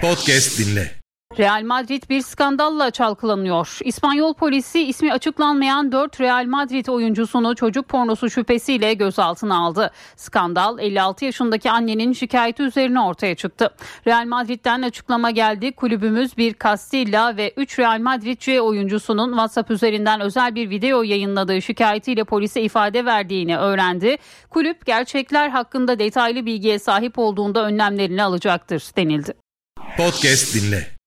Podcast dinle. Real Madrid bir skandalla çalkalanıyor. İspanyol polisi ismi açıklanmayan 4 Real Madrid oyuncusunu çocuk pornosu şüphesiyle gözaltına aldı. Skandal 56 yaşındaki annenin şikayeti üzerine ortaya çıktı. Real Madrid'den açıklama geldi. Kulübümüz bir Castilla ve 3 Real Madridci oyuncusunun WhatsApp üzerinden özel bir video yayınladığı şikayetiyle polise ifade verdiğini öğrendi. Kulüp gerçekler hakkında detaylı bilgiye sahip olduğunda önlemlerini alacaktır denildi. Podcast dinle.